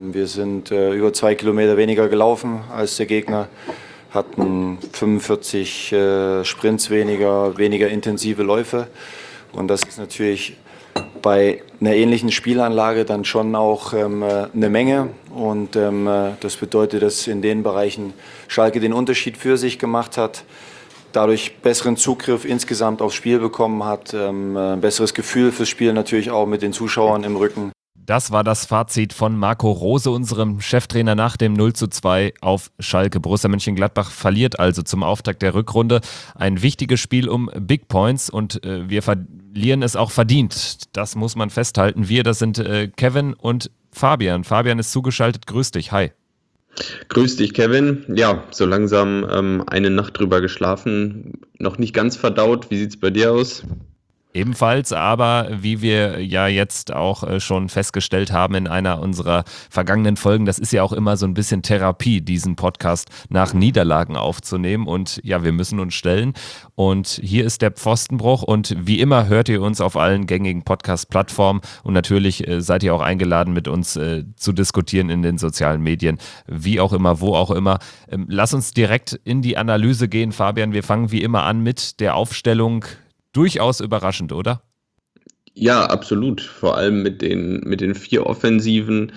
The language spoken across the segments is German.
Wir sind über 2 Kilometer weniger gelaufen als der Gegner, hatten 45 Sprints weniger intensive Läufe. Und das ist natürlich bei einer ähnlichen Spielanlage dann schon auch eine Menge. Und das bedeutet, dass in den Bereichen Schalke den Unterschied für sich gemacht hat, dadurch besseren Zugriff insgesamt aufs Spiel bekommen hat, ein besseres Gefühl fürs Spiel natürlich auch mit den Zuschauern im Rücken. Das war das Fazit von Marco Rose, unserem Cheftrainer, nach dem 0:2 auf Schalke. Borussia Mönchengladbach verliert also zum Auftakt der Rückrunde ein wichtiges Spiel um Big Points und wir verlieren es auch verdient. Das muss man festhalten. Das sind Kevin und Fabian. Fabian ist zugeschaltet. Grüß dich. Hi. Grüß dich, Kevin. Ja, so langsam eine Nacht drüber geschlafen. Noch nicht ganz verdaut. Wie sieht's bei dir aus? Ebenfalls, aber wie wir ja jetzt auch schon festgestellt haben in einer unserer vergangenen Folgen, das ist ja auch immer so ein bisschen Therapie, diesen Podcast nach Niederlagen aufzunehmen und ja, wir müssen uns stellen und hier ist der Pfostenbruch und wie immer hört ihr uns auf allen gängigen Podcast-Plattformen und natürlich seid ihr auch eingeladen mit uns zu diskutieren in den sozialen Medien, wie auch immer, wo auch immer. Lass uns direkt in die Analyse gehen, Fabian, wir fangen wie immer an mit der Aufstellung. Durchaus überraschend, oder? Ja, absolut. Vor allem mit den 4 Offensiven,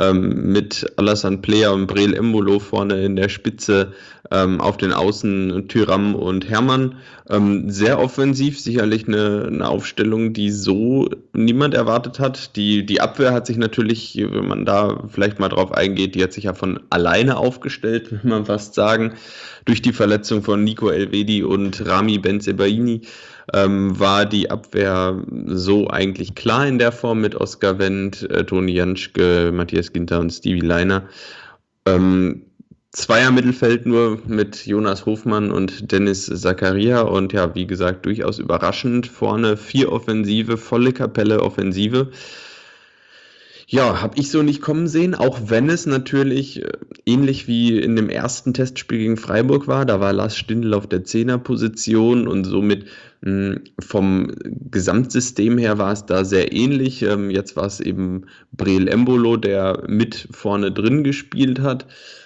mit Alassane Player und Breel Embolo vorne in der Spitze, auf den Außen Thuram und Herrmann. Sehr offensiv, sicherlich eine Aufstellung, die so niemand erwartet hat. Die Abwehr hat sich natürlich, wenn man da vielleicht mal drauf eingeht, die hat sich ja von alleine aufgestellt, will man fast sagen. Durch die Verletzung von Nico Elvedi und Rami Bensebaini war die Abwehr so eigentlich klar in der Form mit Oskar Wendt, Toni Janschke, Matthias Ginter und Stevie Leiner. Zweier Mittelfeld nur mit Jonas Hofmann und Dennis Zakaria und ja, wie gesagt, durchaus überraschend. Vorne 4 Offensive, volle Kapelle Offensive. Ja, habe ich so nicht kommen sehen, auch wenn es natürlich ähnlich wie in dem ersten Testspiel gegen Freiburg war. Da war Lars Stindl auf der 10er-Position und somit vom Gesamtsystem her war es da sehr ähnlich. Jetzt war es eben Breel Embolo, der mit vorne drin gespielt hat,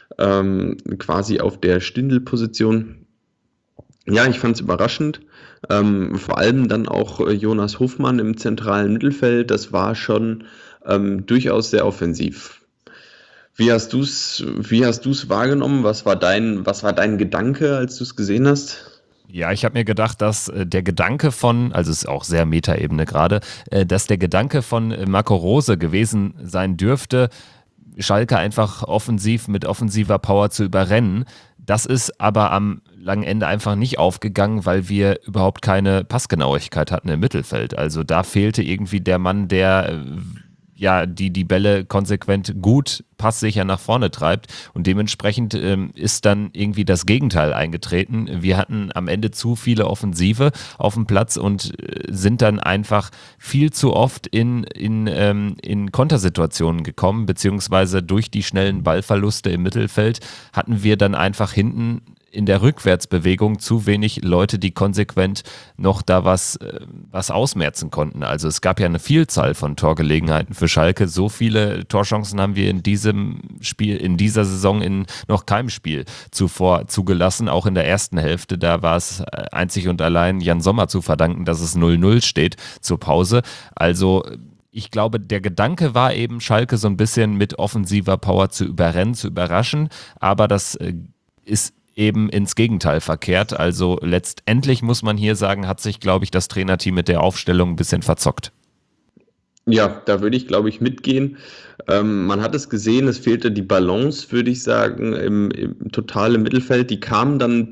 quasi auf der Stindl-Position. Ja, ich fand es überraschend. Vor allem dann auch Jonas Hofmann im zentralen Mittelfeld. Das war schon durchaus sehr offensiv. Wie hast du's wahrgenommen? Was war dein Gedanke, als du es gesehen hast? Ja, ich habe mir gedacht, dass der Gedanke also es ist auch sehr Metaebene gerade, dass der Gedanke von Marco Rose gewesen sein dürfte, Schalke einfach offensiv mit offensiver Power zu überrennen. Das ist aber am langen Ende einfach nicht aufgegangen, weil wir überhaupt keine Passgenauigkeit hatten im Mittelfeld. Also da fehlte irgendwie der Mann, der die Bälle konsequent gut passsicher nach vorne treibt und dementsprechend ist dann irgendwie das Gegenteil eingetreten. Wir hatten am Ende zu viele Offensive auf dem Platz und sind dann einfach viel zu oft in Kontersituationen gekommen, beziehungsweise durch die schnellen Ballverluste im Mittelfeld hatten wir dann einfach hinten in der Rückwärtsbewegung zu wenig Leute, die konsequent noch da was ausmerzen konnten. Also es gab ja eine Vielzahl von Torgelegenheiten für Schalke. So viele Torchancen haben wir in diesem Spiel, in dieser Saison in noch keinem Spiel zuvor zugelassen. Auch in der ersten Hälfte, da war es einzig und allein Jan Sommer zu verdanken, dass es 0:0 steht zur Pause. Also ich glaube, der Gedanke war eben, Schalke so ein bisschen mit offensiver Power zu überrennen, zu überraschen. Aber das ist eben ins Gegenteil verkehrt. Also letztendlich muss man hier sagen, hat sich, glaube ich, das Trainerteam mit der Aufstellung ein bisschen verzockt. Ja, da würde ich, glaube ich, mitgehen. Man hat es gesehen, es fehlte die Balance, würde ich sagen, im totalen Mittelfeld. Die kamen dann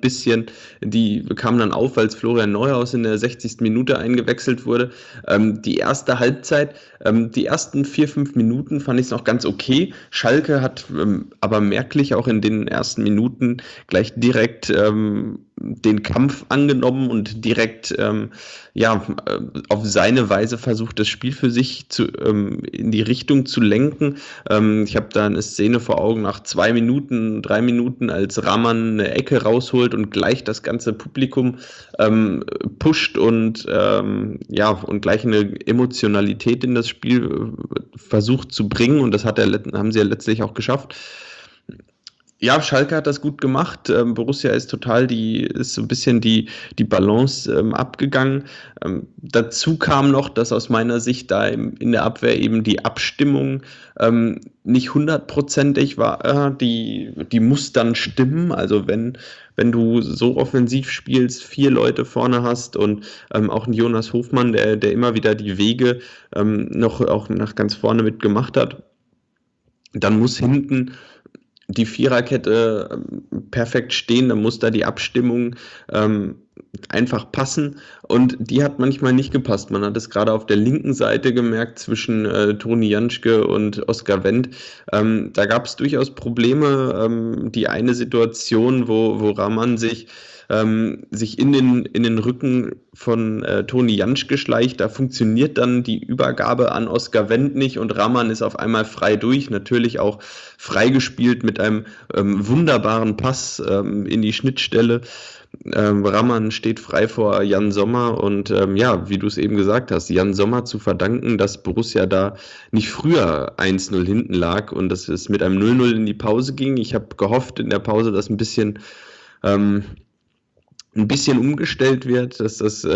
auf, als Florian Neuhaus in der 60. Minute eingewechselt wurde. Die erste Halbzeit, die ersten 4-5 Minuten fand ich es noch ganz okay. Schalke hat aber merklich auch in den ersten Minuten gleich direkt den Kampf angenommen und direkt auf seine Weise versucht, das Spiel für sich in die Richtung zu lenken. Ich habe da eine Szene vor Augen nach 2 Minuten, 3 Minuten, als Rahman eine Ecke rausholt und gleich das ganze Publikum pusht und gleich eine Emotionalität in das Spiel versucht zu bringen, und das haben sie ja letztlich auch geschafft. Ja, Schalke hat das gut gemacht. Borussia ist so ein bisschen die Balance abgegangen. Dazu kam noch, dass aus meiner Sicht da in der Abwehr eben die Abstimmung nicht 100%ig war. Die muss dann stimmen. Also wenn du so offensiv spielst, 4 Leute vorne hast und auch ein Jonas Hofmann, der immer wieder die Wege noch auch nach ganz vorne mitgemacht hat, dann muss hinten die Viererkette perfekt stehen, dann muss da die Abstimmung einfach passen, und die hat manchmal nicht gepasst. Man hat es gerade auf der linken Seite gemerkt zwischen Toni Janschke und Oskar Wendt. Da gab es durchaus Probleme. Die eine Situation, wo Rahman sich in den Rücken von Toni Janschke schleicht, da funktioniert dann die Übergabe an Oskar Wendt nicht, und Rahman ist auf einmal frei durch, natürlich auch freigespielt mit einem wunderbaren Pass in die Schnittstelle. Rahman steht frei vor Jan Sommer, und wie du es eben gesagt hast, Jan Sommer zu verdanken, dass Borussia da nicht früher 1-0 hinten lag und dass es mit einem 0-0 in die Pause ging. Ich habe gehofft in der Pause, dass ein bisschen umgestellt wird, dass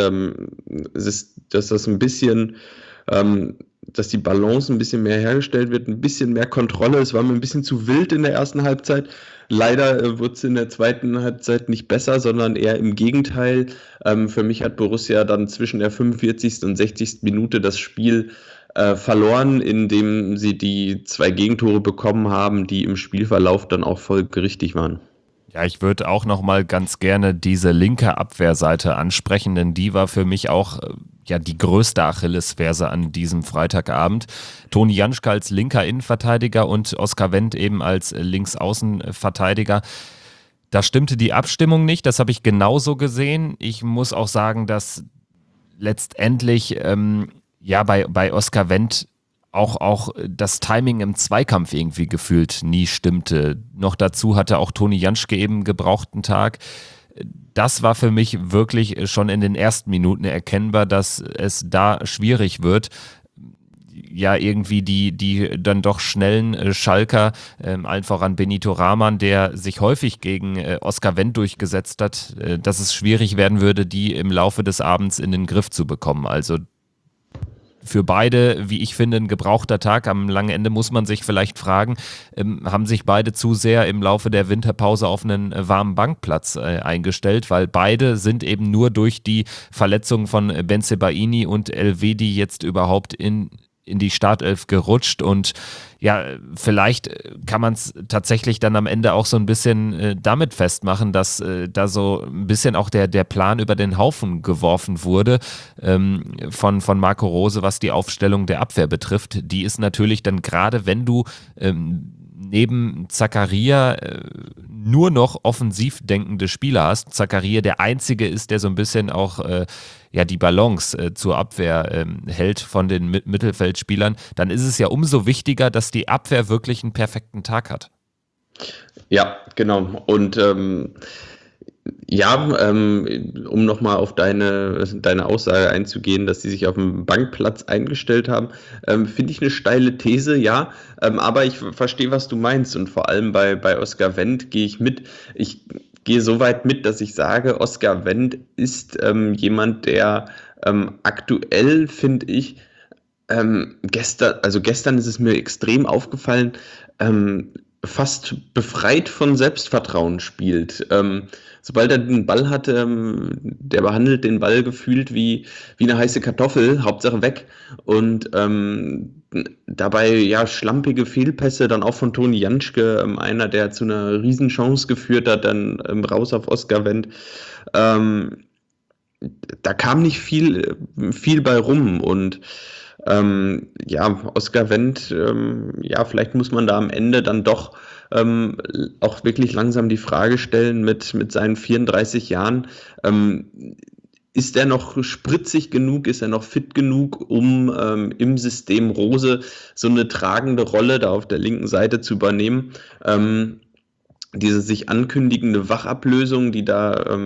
die Balance ein bisschen mehr hergestellt wird, ein bisschen mehr Kontrolle. Es war mir ein bisschen zu wild in der ersten Halbzeit. Leider wurde es in der zweiten Halbzeit nicht besser, sondern eher im Gegenteil. Für mich hat Borussia dann zwischen der 45. und 60. Minute das Spiel verloren, indem sie die 2 Gegentore bekommen haben, die im Spielverlauf dann auch folgerichtig waren. Ja, ich würde auch noch mal ganz gerne diese linke Abwehrseite ansprechen, denn die war für mich auch die größte Achillesferse an diesem Freitagabend. Toni Janschke als linker Innenverteidiger und Oskar Wendt eben als Linksaußenverteidiger. Da stimmte die Abstimmung nicht, das habe ich genauso gesehen. Ich muss auch sagen, dass letztendlich bei Oskar Wendt auch das Timing im Zweikampf irgendwie gefühlt nie stimmte. Noch dazu hatte auch Toni Janschke eben gebrauchten Tag. Das war für mich wirklich schon in den ersten Minuten erkennbar, dass es da schwierig wird. Ja, irgendwie die dann doch schnellen Schalker, allen voran Benito Rahman, der sich häufig gegen Oskar Wendt durchgesetzt hat, dass es schwierig werden würde, die im Laufe des Abends in den Griff zu bekommen. Also für beide, wie ich finde, ein gebrauchter Tag. Am langen Ende muss man sich vielleicht fragen, haben sich beide zu sehr im Laufe der Winterpause auf einen warmen Bankplatz eingestellt, weil beide sind eben nur durch die Verletzungen von Bensebaini und Elvedi jetzt überhaupt in die Startelf gerutscht, und ja, vielleicht kann man es tatsächlich dann am Ende auch so ein bisschen damit festmachen, dass da so ein bisschen auch der Plan über den Haufen geworfen wurde von Marco Rose, was die Aufstellung der Abwehr betrifft. Die ist natürlich dann, gerade wenn du neben Zakaria nur noch offensiv denkende Spieler hast, Zakaria der Einzige ist, der so ein bisschen auch die Balance zur Abwehr hält von den Mittelfeldspielern, dann ist es ja umso wichtiger, dass die Abwehr wirklich einen perfekten Tag hat. Ja, genau. Und um nochmal auf deine Aussage einzugehen, dass sie sich auf dem Bankplatz eingestellt haben, finde ich eine steile These, ja, aber ich verstehe, was du meinst, und vor allem bei Oskar Wendt gehe ich mit. Ich gehe so weit mit, dass ich sage, Oskar Wendt ist jemand, der aktuell, finde ich, gestern ist es mir extrem aufgefallen, fast befreit von Selbstvertrauen spielt. Sobald er den Ball hat, der behandelt den Ball gefühlt wie eine heiße Kartoffel, Hauptsache weg. Und dabei schlampige Fehlpässe, dann auch von Toni Janschke, einer, der zu einer Riesenchance geführt hat, dann raus auf Oskar Wendt. Da kam nicht viel bei rum, und Oskar Wendt, vielleicht muss man da am Ende dann doch auch wirklich langsam die Frage stellen mit seinen 34 Jahren, ist er noch spritzig genug, ist er noch fit genug, um im System Rose so eine tragende Rolle da auf der linken Seite zu übernehmen? Diese sich ankündigende Wachablösung, die da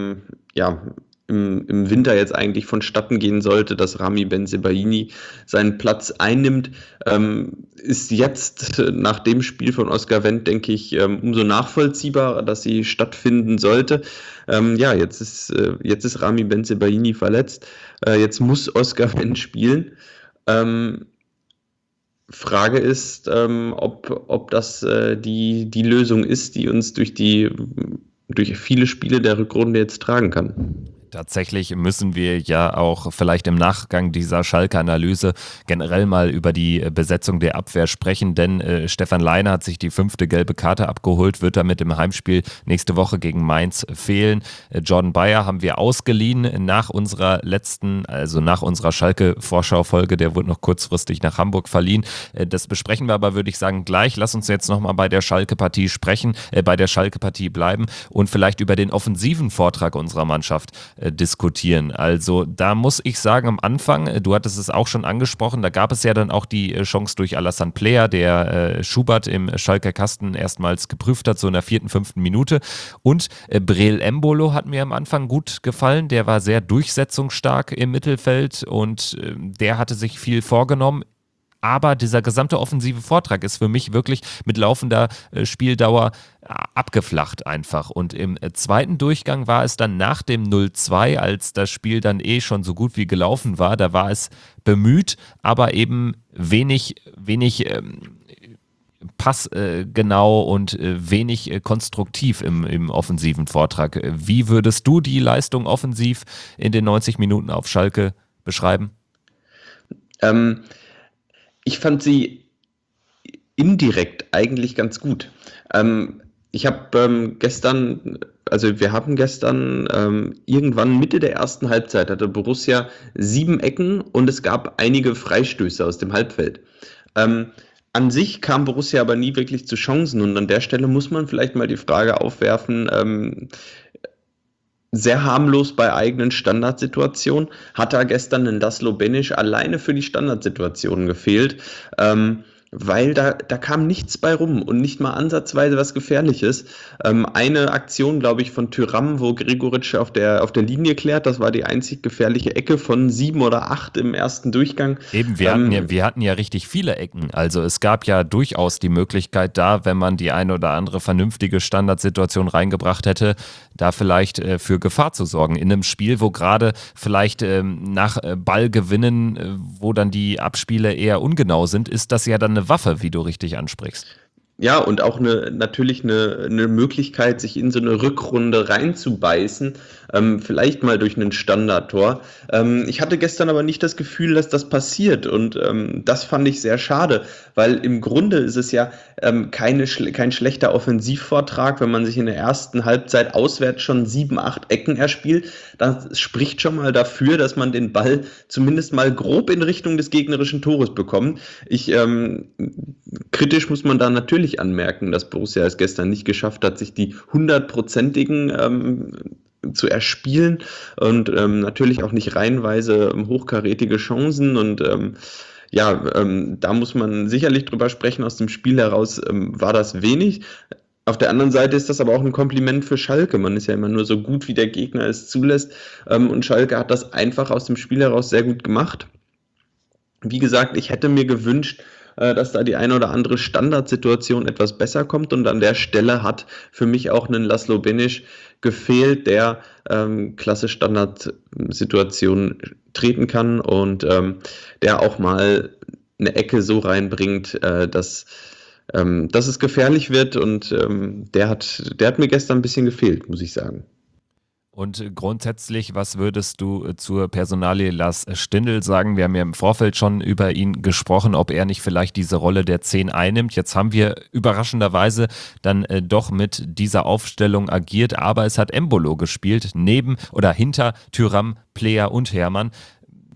im Winter jetzt eigentlich vonstatten gehen sollte, dass Ramy Bensebaini seinen Platz einnimmt, ist jetzt nach dem Spiel von Oscar Wendt, denke ich, umso nachvollziehbarer, dass sie stattfinden sollte. Jetzt ist Ramy Bensebaini verletzt, jetzt muss Oscar Wendt spielen. Frage ist, ob das die Lösung ist, die uns durch viele Spiele der Rückrunde jetzt tragen kann. Tatsächlich müssen wir ja auch vielleicht im Nachgang dieser Schalke-Analyse generell mal über die Besetzung der Abwehr sprechen, denn Stefan Leiner hat sich die 5. gelbe Karte abgeholt, wird damit im Heimspiel nächste Woche gegen Mainz fehlen. Jordan Bayer haben wir ausgeliehen nach unserer Schalke-Vorschau-Folge, der wurde noch kurzfristig nach Hamburg verliehen. Das besprechen wir aber, würde ich sagen, gleich. Lass uns jetzt nochmal bei der Schalke-Partie bleiben und vielleicht über den offensiven Vortrag unserer Mannschaft diskutieren. Also da muss ich sagen, am Anfang, du hattest es auch schon angesprochen, da gab es ja dann auch die Chance durch Alassane Player, der Schubert im Schalker Kasten erstmals geprüft hat, so in der 4., 5. Minute. Und Breel Embolo hat mir am Anfang gut gefallen, der war sehr durchsetzungsstark im Mittelfeld und der hatte sich viel vorgenommen. Aber dieser gesamte offensive Vortrag ist für mich wirklich mit laufender Spieldauer abgeflacht einfach. Und im zweiten Durchgang war es dann nach dem 0-2, als das Spiel dann schon so gut wie gelaufen war, da war es bemüht, aber eben wenig passgenau und wenig konstruktiv im offensiven Vortrag. Wie würdest du die Leistung offensiv in den 90 Minuten auf Schalke beschreiben? Ich fand sie indirekt eigentlich ganz gut. Wir haben gestern irgendwann Mitte der ersten Halbzeit hatte Borussia 7 Ecken und es gab einige Freistöße aus dem Halbfeld. An sich kam Borussia aber nie wirklich zu Chancen und an der Stelle muss man vielleicht mal die Frage aufwerfen, sehr harmlos bei eigenen Standardsituationen, hat da gestern ein Laszlo Benisch alleine für die Standardsituationen gefehlt, weil da kam nichts bei rum und nicht mal ansatzweise was Gefährliches. Eine Aktion, glaube ich, von Thuram, wo Gregoritsch auf der Linie klärt, das war die einzig gefährliche Ecke von 7 oder 8 im ersten Durchgang. Eben, wir hatten ja richtig viele Ecken. Also es gab ja durchaus die Möglichkeit da, wenn man die eine oder andere vernünftige Standardsituation reingebracht hätte, da vielleicht für Gefahr zu sorgen. In einem Spiel, wo gerade vielleicht nach Ballgewinnen, wo dann die Abspiele eher ungenau sind, ist das ja dann eine Waffe, wie du richtig ansprichst. Ja, und auch natürlich eine Möglichkeit, sich in so eine Rückrunde reinzubeißen, vielleicht mal durch einen Standardtor. Ich hatte gestern aber nicht das Gefühl, dass das passiert und das fand ich sehr schade, weil im Grunde ist es ja kein schlechter Offensivvortrag, wenn man sich in der ersten Halbzeit auswärts schon 7, 8 Ecken erspielt. Das spricht schon mal dafür, dass man den Ball zumindest mal grob in Richtung des gegnerischen Tores bekommt. Kritisch muss man da natürlich anmerken, dass Borussia es gestern nicht geschafft hat, sich die 100%igen zu erspielen und natürlich auch nicht reihenweise hochkarätige Chancen und da muss man sicherlich drüber sprechen, aus dem Spiel heraus war das wenig. Auf der anderen Seite ist das aber auch ein Kompliment für Schalke. Man ist ja immer nur so gut, wie der Gegner es zulässt und Schalke hat das einfach aus dem Spiel heraus sehr gut gemacht. Wie gesagt, ich hätte mir gewünscht, dass da die eine oder andere Standardsituation etwas besser kommt und an der Stelle hat für mich auch ein Laszlo Benisch gefehlt, der klasse Standardsituationen treten kann und der auch mal eine Ecke so reinbringt, dass es gefährlich wird und der hat mir gestern ein bisschen gefehlt, muss ich sagen. Und grundsätzlich, was würdest du zur Personalie Lars Stindl sagen? Wir haben ja im Vorfeld schon über ihn gesprochen, ob er nicht vielleicht diese Rolle der 10 einnimmt. Jetzt haben wir überraschenderweise dann doch mit dieser Aufstellung agiert, aber es hat Embolo gespielt, neben oder hinter Thuram, Player und Herrmann.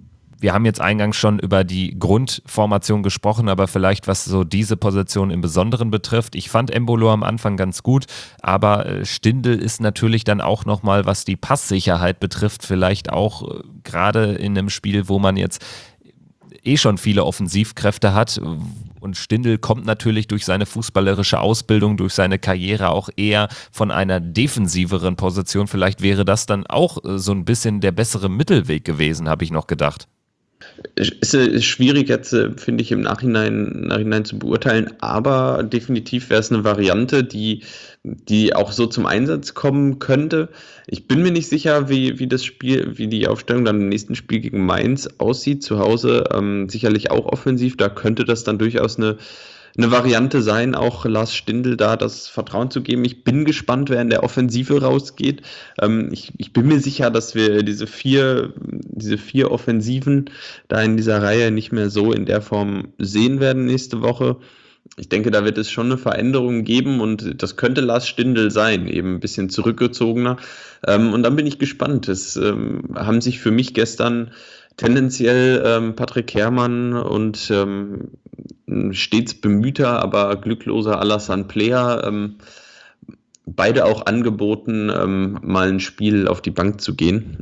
Wir haben jetzt eingangs schon über die Grundformation gesprochen, aber vielleicht was so diese Position im Besonderen betrifft. Ich fand Embolo am Anfang ganz gut, aber Stindl ist natürlich dann auch nochmal, was die Passsicherheit betrifft, vielleicht auch gerade in einem Spiel, wo man jetzt schon viele Offensivkräfte hat. Und Stindl kommt natürlich durch seine fußballerische Ausbildung, durch seine Karriere auch eher von einer defensiveren Position. Vielleicht wäre das dann auch so ein bisschen der bessere Mittelweg gewesen, habe ich noch gedacht. Ist schwierig jetzt, finde ich, im Nachhinein zu beurteilen, aber definitiv wäre es eine Variante, die auch so zum Einsatz kommen könnte. Ich bin mir nicht sicher, wie die Aufstellung dann im nächsten Spiel gegen Mainz aussieht. Zu Hause sicherlich auch offensiv, da könnte das dann durchaus eine Variante sein, auch Lars Stindl da das Vertrauen zu geben. Ich bin gespannt, wer in der Offensive rausgeht. Ich bin mir sicher, dass wir diese vier Offensiven da in dieser Reihe nicht mehr so in der Form sehen werden nächste Woche. Ich denke, da wird es schon eine Veränderung geben und das könnte Lars Stindl sein, eben ein bisschen zurückgezogener. Und dann bin ich gespannt. Es haben sich für mich gestern tendenziell Patrick Herrmann und stets bemühter, aber glückloser Alassane Player beide auch angeboten, mal ein Spiel auf die Bank zu gehen.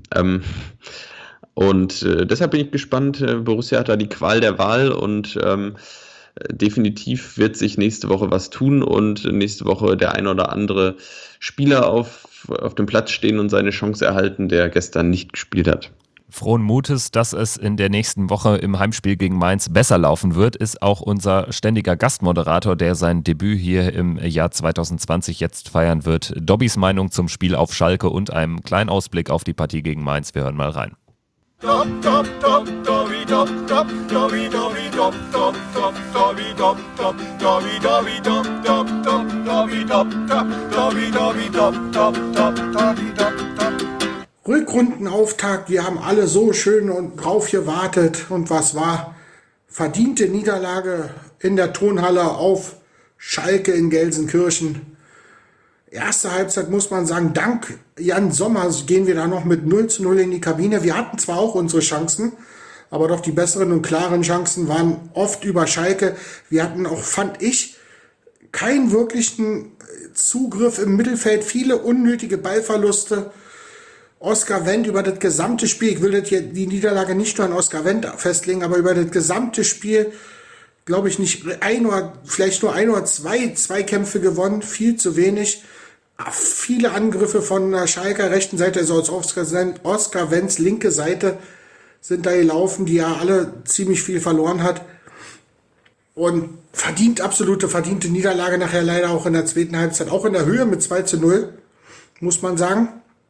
Und deshalb bin ich gespannt. Borussia hat da die Qual der Wahl und definitiv wird sich nächste Woche was tun und nächste Woche der ein oder andere Spieler auf dem Platz stehen und seine Chance erhalten, der gestern nicht gespielt hat. Frohen Mutes, dass es in der nächsten Woche im Heimspiel gegen Mainz besser laufen wird, ist auch unser ständiger Gastmoderator, der sein Debüt hier im Jahr 2020 jetzt feiern wird. Dobbys Meinung zum Spiel auf Schalke und einem kleinen Ausblick auf die Partie gegen Mainz. Wir hören mal rein. Rückrundenauftakt, wir haben alle so schön und drauf gewartet und was war? Verdiente Niederlage in der Tonhalle auf Schalke in Gelsenkirchen. Erste Halbzeit muss man sagen, dank Jan Sommer gehen wir da noch mit 0:0 in die Kabine. Wir hatten zwar auch unsere Chancen, aber doch die besseren und klaren Chancen waren oft über Schalke. Wir hatten auch, fand ich, keinen wirklichen Zugriff im Mittelfeld, viele unnötige Ballverluste. Oskar Wendt über das gesamte Spiel, ich will die Niederlage nicht nur an Oskar Wendt festlegen, aber über das gesamte Spiel, glaube ich, vielleicht nur ein oder zwei Zweikämpfe gewonnen, viel zu wenig. Viele Angriffe von der Schalker rechten Seite, also aus Oskar Wendts linke Seite, sind da gelaufen, die ja alle ziemlich viel verloren hat. Und verdiente Niederlage nachher leider auch in der zweiten Halbzeit, auch in der Höhe mit 2:0, muss man sagen.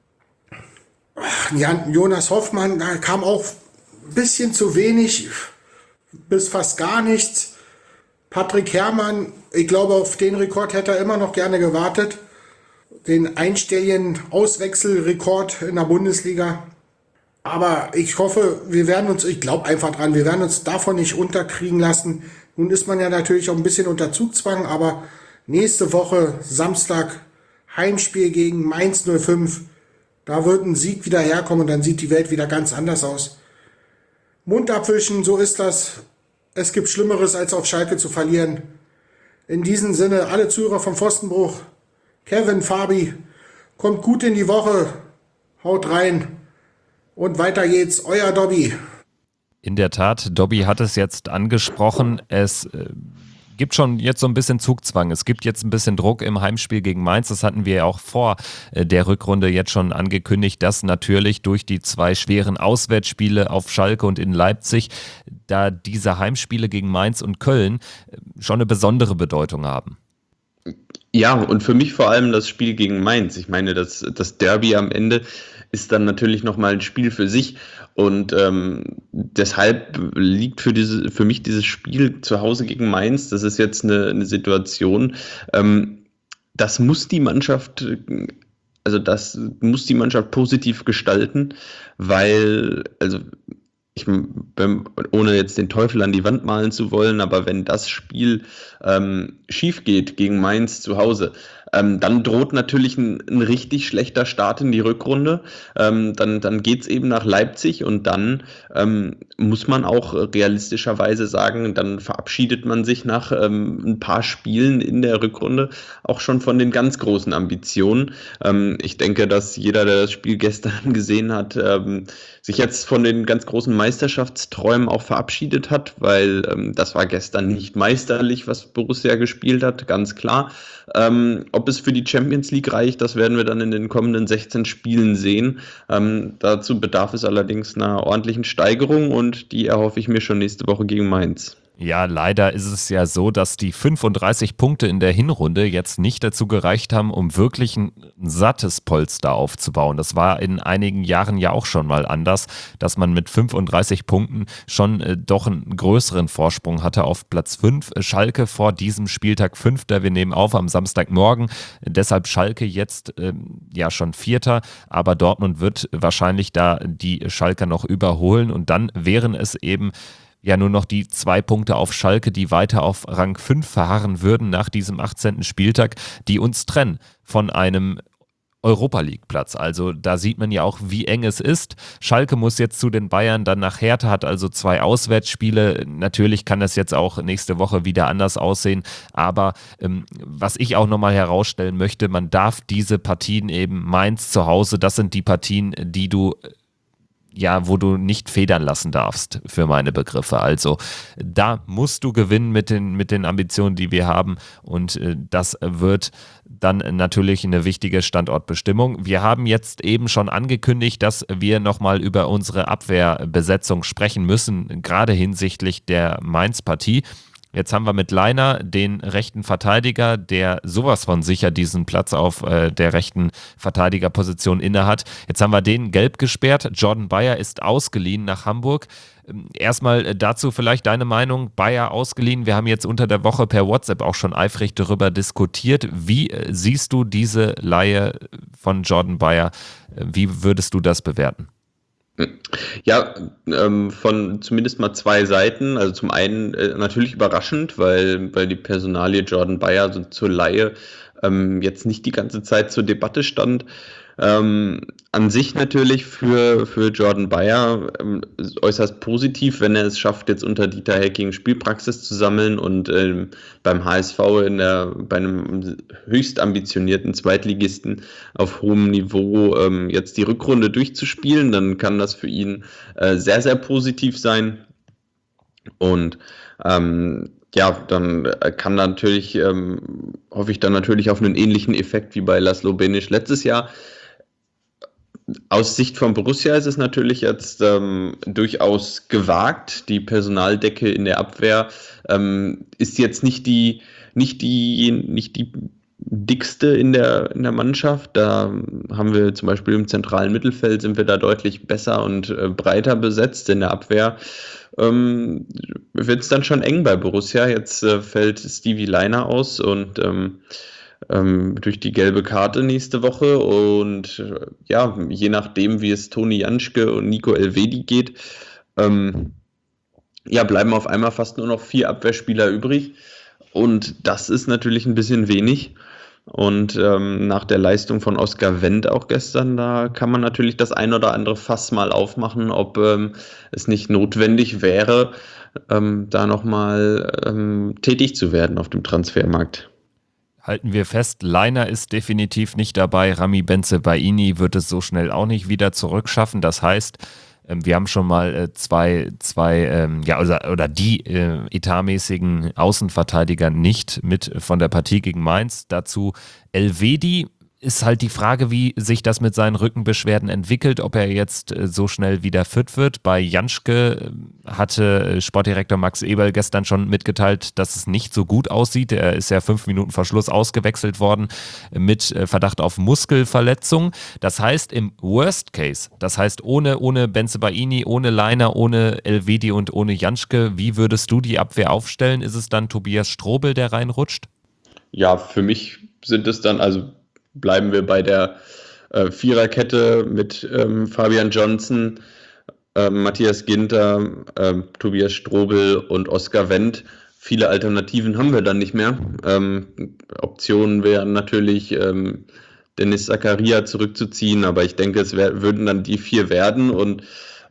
Jonas Hoffmann, da kam auch ein bisschen zu wenig, bis fast gar nichts. Patrick Herrmann, ich glaube, auf den Rekord hätte er immer noch gerne gewartet. Den einstelligen Auswechselrekord in der Bundesliga. Aber ich hoffe, ich glaube einfach dran, wir werden uns davon nicht unterkriegen lassen. Nun ist man ja natürlich auch ein bisschen unter Zugzwang, aber nächste Woche, Samstag, Heimspiel gegen Mainz 05. Da wird ein Sieg wieder herkommen und dann sieht die Welt wieder ganz anders aus. Mund abwischen, so ist das. Es gibt Schlimmeres, als auf Schalke zu verlieren. In diesem Sinne, alle Zuhörer vom Pfostenbruch, Kevin, Fabi, kommt gut in die Woche, haut rein und weiter geht's, euer Dobby. In der Tat, Dobby hat es jetzt angesprochen, es gibt schon jetzt so ein bisschen Zugzwang. Es gibt jetzt ein bisschen Druck im Heimspiel gegen Mainz. Das hatten wir ja auch vor der Rückrunde jetzt schon angekündigt, dass natürlich durch die 2 schweren Auswärtsspiele auf Schalke und in Leipzig, da diese Heimspiele gegen Mainz und Köln schon eine besondere Bedeutung haben. Ja, und für mich vor allem das Spiel gegen Mainz. Ich meine, das Derby am Ende ist dann natürlich nochmal ein Spiel für sich. Und deshalb liegt für mich dieses Spiel zu Hause gegen Mainz, das ist jetzt eine Situation, das muss die Mannschaft positiv gestalten, weil, also ohne jetzt den Teufel an die Wand malen zu wollen, aber wenn das Spiel schief geht gegen Mainz zu Hause, dann droht natürlich ein richtig schlechter Start in die Rückrunde. Dann geht es eben nach Leipzig und dann muss man auch realistischerweise sagen, dann verabschiedet man sich nach ein paar Spielen in der Rückrunde auch schon von den ganz großen Ambitionen. Ich denke, dass jeder, der das Spiel gestern gesehen hat, sich jetzt von den ganz großen Meisterschaftsträumen auch verabschiedet hat, weil das war gestern nicht meisterlich, was Borussia gespielt hat, ganz klar. Ob es für die Champions League reicht, das werden wir dann in den kommenden 16 Spielen sehen. Dazu bedarf es allerdings einer ordentlichen Steigerung und die erhoffe ich mir schon nächste Woche gegen Mainz. Ja, leider ist es ja so, dass die 35 Punkte in der Hinrunde jetzt nicht dazu gereicht haben, um wirklich ein sattes Polster aufzubauen. Das war in einigen Jahren ja auch schon mal anders, dass man mit 35 Punkten schon doch einen größeren Vorsprung hatte auf Platz 5. Schalke vor diesem Spieltag 5. Wir nehmen auf am Samstagmorgen. Deshalb Schalke jetzt ja schon 4. Aber Dortmund wird wahrscheinlich da die Schalker noch überholen und dann wären es eben ja nur noch die 2 Punkte auf Schalke, die weiter auf Rang 5 verharren würden nach diesem 18. Spieltag, die uns trennen von einem Europa-League-Platz. Also da sieht man ja auch, wie eng es ist. Schalke muss jetzt zu den Bayern, dann nach Hertha, hat also 2 Auswärtsspiele. Natürlich kann das jetzt auch nächste Woche wieder anders aussehen, aber was ich auch nochmal herausstellen möchte, man darf diese Partien eben, Mainz zu Hause, das sind die Partien, die du wo du nicht federn lassen darfst, für meine Begriffe. Also da musst du gewinnen mit den Ambitionen, die wir haben und das wird dann natürlich eine wichtige Standortbestimmung. Wir haben jetzt eben schon angekündigt, dass wir nochmal über unsere Abwehrbesetzung sprechen müssen, gerade hinsichtlich der Mainz-Partie. Jetzt haben wir mit Leiner den rechten Verteidiger, der sowas von sicher diesen Platz auf der rechten Verteidigerposition innehat. Jetzt haben wir den gelb gesperrt. Jordan Bayer ist ausgeliehen nach Hamburg. Erstmal dazu vielleicht deine Meinung. Bayer ausgeliehen. Wir haben jetzt unter der Woche per WhatsApp auch schon eifrig darüber diskutiert. Wie siehst du diese Leihe von Jordan Bayer? Wie würdest du das bewerten? Ja, von zumindest mal 2 Seiten. Also zum einen natürlich überraschend, weil die Personalie Jordan Bayer so zur Leihe jetzt nicht die ganze Zeit zur Debatte stand. An sich natürlich für Jordan Bayer äußerst positiv, wenn er es schafft, jetzt unter Dieter Hecking Spielpraxis zu sammeln und beim HSV bei einem höchst ambitionierten Zweitligisten auf hohem Niveau jetzt die Rückrunde durchzuspielen, dann kann das für ihn sehr, sehr positiv sein. Und dann kann natürlich, hoffe ich dann natürlich auf einen ähnlichen Effekt wie bei Laszlo Benisch letztes Jahr. Aus Sicht von Borussia ist es natürlich jetzt durchaus gewagt. Die Personaldecke in der Abwehr ist jetzt nicht die dickste in der Mannschaft. Da haben wir zum Beispiel im zentralen Mittelfeld sind wir da deutlich besser und breiter besetzt. In der Abwehr wird es dann schon eng bei Borussia. Jetzt fällt Stevie Leiner aus und durch die gelbe Karte nächste Woche und je nachdem, wie es Toni Janschke und Nico Elvedi geht, bleiben auf einmal fast nur noch 4 Abwehrspieler übrig und das ist natürlich ein bisschen wenig und nach der Leistung von Oskar Wendt auch gestern, da kann man natürlich das ein oder andere Fass mal aufmachen, ob es nicht notwendig wäre, da nochmal tätig zu werden auf dem Transfermarkt. Halten wir fest, Leiner ist definitiv nicht dabei. Rami Bensebaini wird es so schnell auch nicht wieder zurückschaffen. Das heißt, wir haben schon mal die etatmäßigen Außenverteidiger nicht mit von der Partie gegen Mainz. Dazu Elvedi. Ist halt die Frage, wie sich das mit seinen Rückenbeschwerden entwickelt, ob er jetzt so schnell wieder fit wird. Bei Janschke hatte Sportdirektor Max Eberl gestern schon mitgeteilt, dass es nicht so gut aussieht. Er ist ja 5 Minuten vor Schluss ausgewechselt worden mit Verdacht auf Muskelverletzung. Das heißt im Worst Case, das heißt ohne Bensebaini, ohne Leiner, ohne Elvedi und ohne Janschke, wie würdest du die Abwehr aufstellen? Ist es dann Tobias Strobel, der reinrutscht? Ja, für mich sind es dann, bleiben wir bei der Viererkette mit Fabian Johnson, Matthias Ginter, Tobias Strobel und Oskar Wendt. Viele Alternativen haben wir dann nicht mehr. Optionen wären natürlich, Dennis Zakaria zurückzuziehen, aber ich denke, würden dann die 4 werden und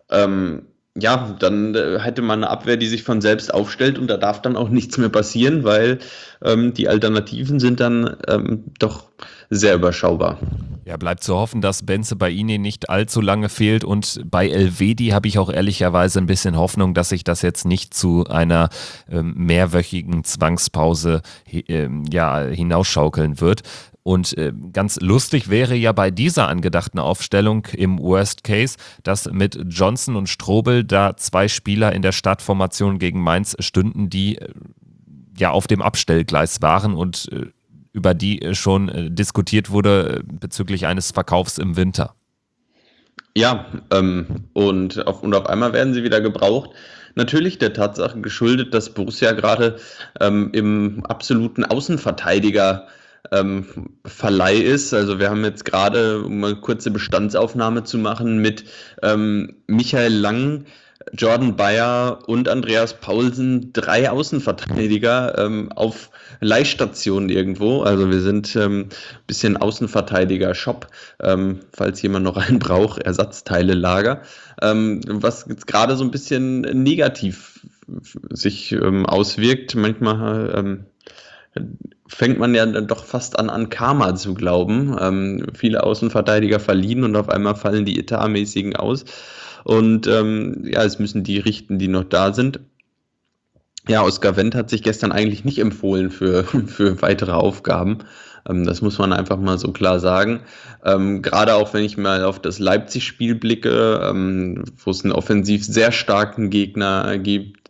ja, dann hätte man eine Abwehr, die sich von selbst aufstellt und da darf dann auch nichts mehr passieren, weil die Alternativen sind dann doch sehr überschaubar. Ja, bleibt zu hoffen, dass Bensebaini nicht allzu lange fehlt und bei Elvedi habe ich auch ehrlicherweise ein bisschen Hoffnung, dass sich das jetzt nicht zu einer mehrwöchigen Zwangspause hinausschaukeln wird. Und ganz lustig wäre ja bei dieser angedachten Aufstellung im Worst Case, dass mit Johnson und Strobel da 2 Spieler in der Startformation gegen Mainz stünden, die ja auf dem Abstellgleis waren und über die schon diskutiert wurde bezüglich eines Verkaufs im Winter. Ja, und auf einmal werden sie wieder gebraucht. Natürlich der Tatsache geschuldet, dass Borussia gerade im absoluten Außenverteidiger Verleih ist. Also wir haben jetzt gerade, um eine kurze Bestandsaufnahme zu machen, mit Michael Lang, Jordan Bayer und Andreas Paulsen 3 Außenverteidiger auf Leihstationen irgendwo. Also wir sind ein bisschen Außenverteidiger-Shop, falls jemand noch einen braucht, Ersatzteile-Lager, was jetzt gerade so ein bisschen negativ sich auswirkt. Manchmal fängt man ja dann doch fast an Karma zu glauben. Viele Außenverteidiger verliehen und auf einmal fallen die etatmäßigen aus. Und ja, es müssen die richten, die noch da sind. Ja, Oskar Wendt hat sich gestern eigentlich nicht empfohlen für weitere Aufgaben. Das muss man einfach mal so klar sagen. Gerade auch wenn ich mal auf das Leipzig-Spiel blicke, wo es einen offensiv sehr starken Gegner gibt.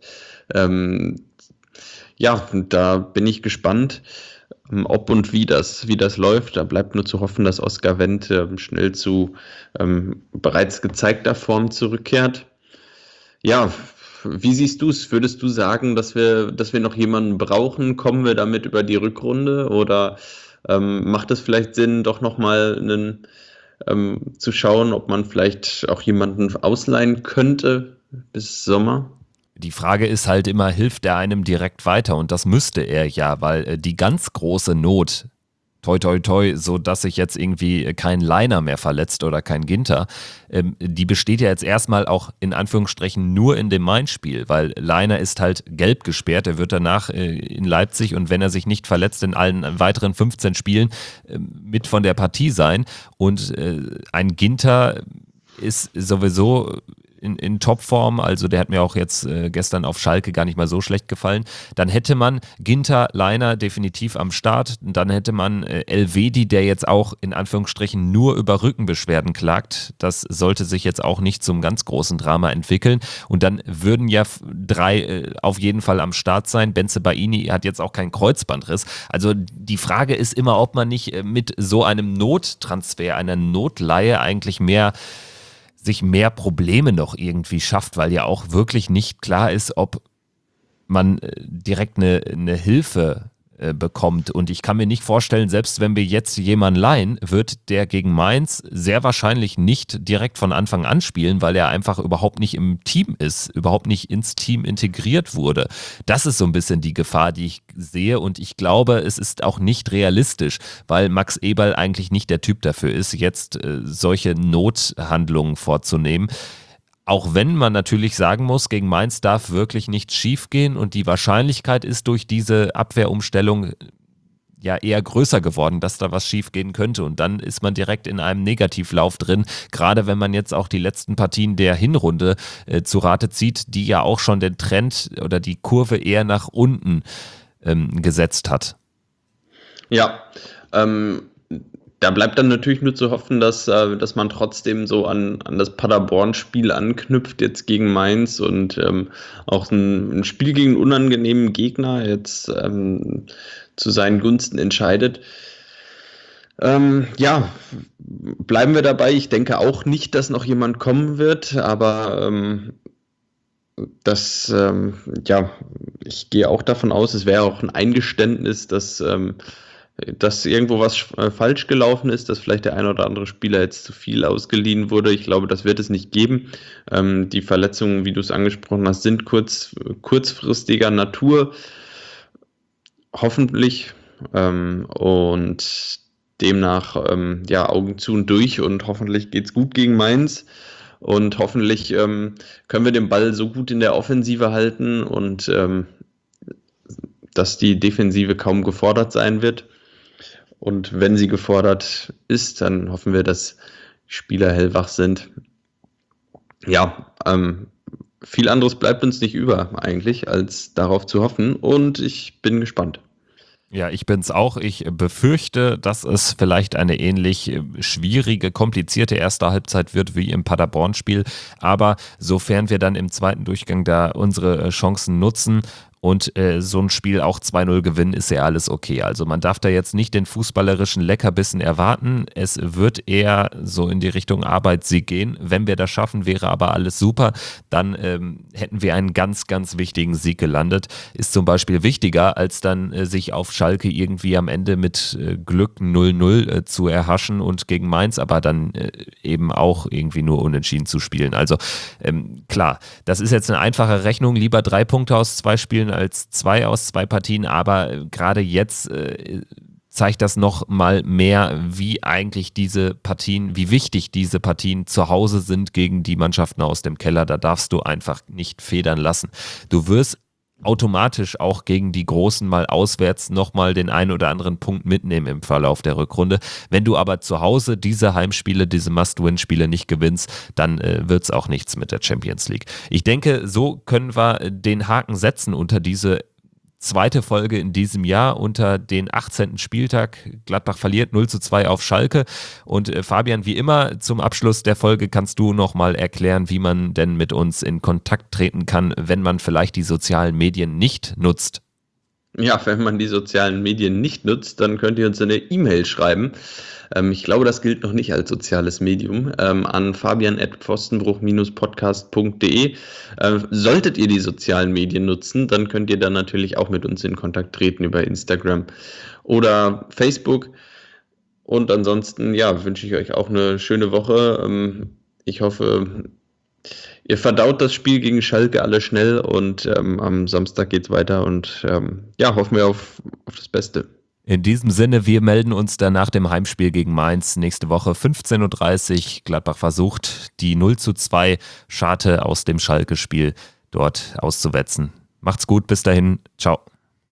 Ja, da bin ich gespannt, ob und wie das läuft. Da bleibt nur zu hoffen, dass Oskar Wendt schnell zu bereits gezeigter Form zurückkehrt. Ja, wie siehst du es? Würdest du sagen, dass wir noch jemanden brauchen? Kommen wir damit über die Rückrunde? Oder macht es vielleicht Sinn, doch nochmal zu schauen, ob man vielleicht auch jemanden ausleihen könnte bis Sommer? Die Frage ist halt immer, hilft er einem direkt weiter? Und das müsste er ja, weil die ganz große Not, toi toi toi, so dass sich jetzt irgendwie kein Leiner mehr verletzt oder kein Ginter, die besteht ja jetzt erstmal auch in Anführungsstrichen nur in dem Mainz-Spiel, weil Leiner ist halt gelb gesperrt, er wird danach in Leipzig und wenn er sich nicht verletzt, in allen weiteren 15 Spielen mit von der Partie sein und ein Ginter ist sowieso in Topform, also der hat mir auch jetzt gestern auf Schalke gar nicht mal so schlecht gefallen, dann hätte man Ginter, Leiner definitiv am Start, dann hätte man Elvedi, der jetzt auch in Anführungsstrichen nur über Rückenbeschwerden klagt, das sollte sich jetzt auch nicht zum ganz großen Drama entwickeln und dann würden ja 3 auf jeden Fall am Start sein. Bensebaini hat jetzt auch keinen Kreuzbandriss, also die Frage ist immer, ob man nicht mit so einem Nottransfer, einer Notleihe eigentlich sich mehr Probleme noch irgendwie schafft, weil ja auch wirklich nicht klar ist, ob man direkt eine Hilfe bekommt. Und ich kann mir nicht vorstellen, selbst wenn wir jetzt jemanden leihen, wird der gegen Mainz sehr wahrscheinlich nicht direkt von Anfang an spielen, weil er einfach überhaupt nicht im Team ist, überhaupt nicht ins Team integriert wurde. Das ist so ein bisschen die Gefahr, die ich sehe und ich glaube, es ist auch nicht realistisch, weil Max Eberl eigentlich nicht der Typ dafür ist, jetzt solche Nothandlungen vorzunehmen. Auch wenn man natürlich sagen muss, gegen Mainz darf wirklich nichts schiefgehen und die Wahrscheinlichkeit ist durch diese Abwehrumstellung ja eher größer geworden, dass da was schiefgehen könnte und dann ist man direkt in einem Negativlauf drin, gerade wenn man jetzt auch die letzten Partien der Hinrunde zu Rate zieht, die ja auch schon den Trend oder die Kurve eher nach unten gesetzt hat. Ja, da bleibt dann natürlich nur zu hoffen, dass man trotzdem so an das Paderborn-Spiel anknüpft jetzt gegen Mainz und auch ein Spiel gegen einen unangenehmen Gegner jetzt zu seinen Gunsten entscheidet. Ja, bleiben wir dabei. Ich denke auch nicht, dass noch jemand kommen wird, aber ja, ich gehe auch davon aus, es wäre auch ein Eingeständnis, dass dass irgendwo was falsch gelaufen ist, dass vielleicht der ein oder andere Spieler jetzt zu viel ausgeliehen wurde. Ich glaube, das wird es nicht geben. Die Verletzungen, wie du es angesprochen hast, sind kurzfristiger Natur, hoffentlich. Und demnach Augen zu und durch, und hoffentlich geht es gut gegen Mainz. Und hoffentlich können wir den Ball so gut in der Offensive halten und dass die Defensive kaum gefordert sein wird. Und wenn sie gefordert ist, dann hoffen wir, dass die Spieler hellwach sind. Ja, viel anderes bleibt uns nicht über eigentlich, als darauf zu hoffen. Und ich bin gespannt. Ja, ich bin's auch. Ich befürchte, dass es vielleicht eine ähnlich schwierige, komplizierte erste Halbzeit wird wie im Paderborn-Spiel. Aber sofern wir dann im zweiten Durchgang da unsere Chancen nutzen und so ein Spiel auch 2-0 gewinnen, ist ja alles okay. Also man darf da jetzt nicht den fußballerischen Leckerbissen erwarten. Es wird eher so in die Richtung Arbeitssieg gehen. Wenn wir das schaffen, wäre aber alles super. Dann hätten wir einen ganz, ganz wichtigen Sieg gelandet. Ist zum Beispiel wichtiger, als dann sich auf Schalke irgendwie am Ende mit Glück 0-0 zu erhaschen und gegen Mainz aber dann eben auch irgendwie nur unentschieden zu spielen. Also klar, das ist jetzt eine einfache Rechnung. Lieber 3 Punkte aus 2 Spielen als 2 aus 2 Partien, aber gerade jetzt zeigt das noch mal mehr, wie eigentlich diese Partien, wie wichtig diese Partien zu Hause sind gegen die Mannschaften aus dem Keller. Da darfst du einfach nicht federn lassen. Du wirst automatisch auch gegen die Großen mal auswärts nochmal den einen oder anderen Punkt mitnehmen im Verlauf der Rückrunde. Wenn du aber zu Hause diese Heimspiele, diese Must-Win-Spiele nicht gewinnst, dann wird es auch nichts mit der Champions League. Ich denke, so können wir den Haken setzen unter diese zweite Folge in diesem Jahr, unter den 18. Spieltag. Gladbach verliert 0-2 auf Schalke. Und Fabian, wie immer, zum Abschluss der Folge kannst du nochmal erklären, wie man denn mit uns in Kontakt treten kann, wenn man vielleicht die sozialen Medien nicht nutzt. Ja, wenn man die sozialen Medien nicht nutzt, dann könnt ihr uns eine E-Mail schreiben. Ich glaube, das gilt noch nicht als soziales Medium, an fabian@pfostenbruch-podcast.de. Solltet ihr die sozialen Medien nutzen, dann könnt ihr dann natürlich auch mit uns in Kontakt treten über Instagram oder Facebook. Und ansonsten, ja, wünsche ich euch auch eine schöne Woche. Ich hoffe, ihr verdaut das Spiel gegen Schalke alle schnell, und am Samstag geht's weiter, und hoffen wir auf das Beste. In diesem Sinne, wir melden uns dann nach dem Heimspiel gegen Mainz nächste Woche 15.30 Uhr. Gladbach versucht, die 0-2 Scharte aus dem Schalke-Spiel dort auszuwetzen. Macht's gut, bis dahin, ciao.